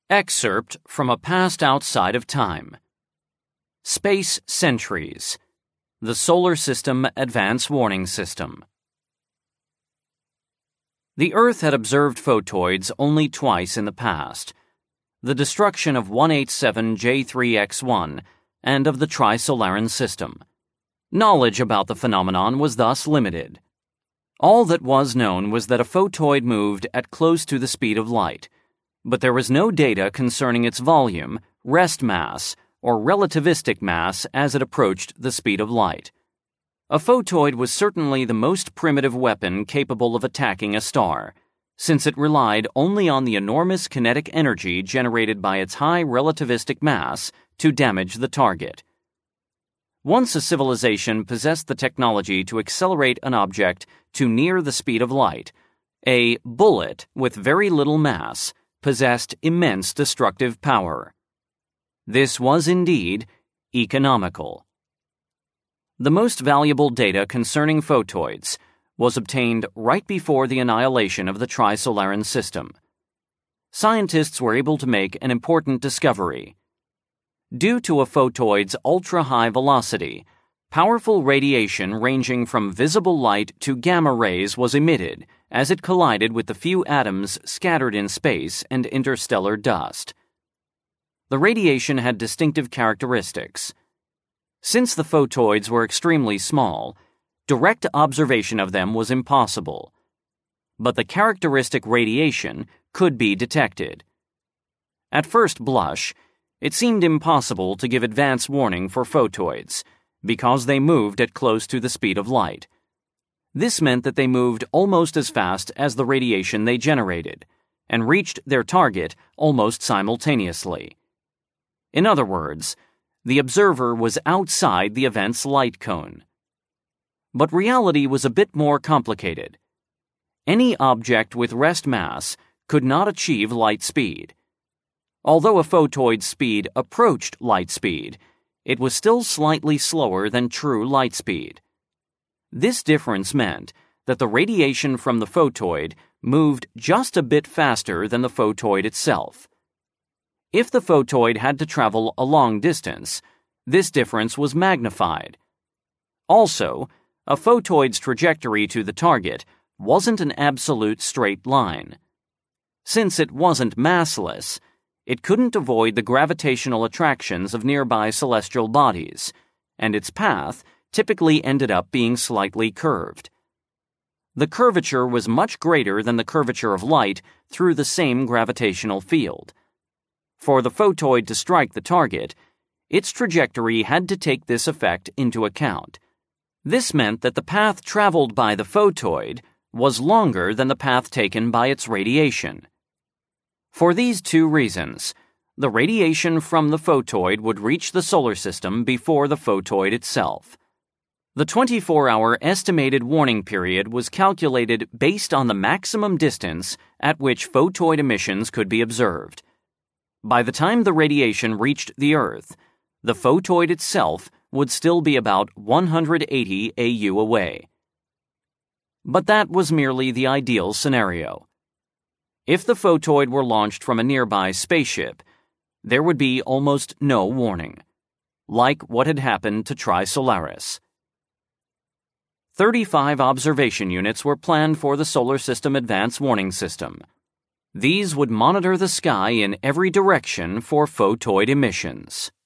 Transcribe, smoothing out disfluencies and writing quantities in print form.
Excerpt from a past outside of time. Space Sentries. The Solar System Advance Warning System. The Earth had observed photoids only twice in the past: the destruction of 187 J3X1 and of the Trisolaran system. Knowledge about the phenomenon was thus limited. All that was known was that a photoid moved at close to the speed of light, but there was no data concerning its volume, rest mass, or relativistic mass as it approached the speed of light. A photoid was certainly the most primitive weapon capable of attacking a star, since it relied only on the enormous kinetic energy generated by its high relativistic mass to damage the target. Once a civilization possessed the technology to accelerate an object to near the speed of light, a bullet with very little mass possessed immense destructive power. This was indeed economical. The most valuable data concerning photoids was obtained right before the annihilation of the Trisolaran system. Scientists were able to make an important discovery. Due to a photoid's ultra-high velocity, powerful radiation ranging from visible light to gamma rays was emitted as it collided with the few atoms scattered in space and interstellar dust. The radiation had distinctive characteristics. Since the photoids were extremely small, direct observation of them was impossible. But the characteristic radiation could be detected. At first blush, it seemed impossible to give advance warning for photoids, because they moved at close to the speed of light. This meant that they moved almost as fast as the radiation they generated, and reached their target almost simultaneously. In other words, the observer was outside the event's light cone. But reality was a bit more complicated. Any object with rest mass could not achieve light speed. Although a photoid's speed approached light speed, it was still slightly slower than true light speed. This difference meant that the radiation from the photoid moved just a bit faster than the photoid itself. If the photoid had to travel a long distance, this difference was magnified. Also, a photoid's trajectory to the target wasn't an absolute straight line. Since it wasn't massless, it couldn't avoid the gravitational attractions of nearby celestial bodies, and its path typically ended up being slightly curved. The curvature was much greater than the curvature of light through the same gravitational field. For the photoid to strike the target, its trajectory had to take this effect into account. This meant that the path traveled by the photoid was longer than the path taken by its radiation. For these two reasons, the radiation from the photoid would reach the solar system before the photoid itself. The 24-hour estimated warning period was calculated based on the maximum distance at which photoid emissions could be observed. By the time the radiation reached the Earth, the photoid itself would still be about 180 AU away. But that was merely the ideal scenario. If the photoid were launched from a nearby spaceship, there would be almost no warning, like what had happened to Trisolaris. 35 observation units were planned for the Solar System Advance Warning System. These would monitor the sky in every direction for photoid emissions.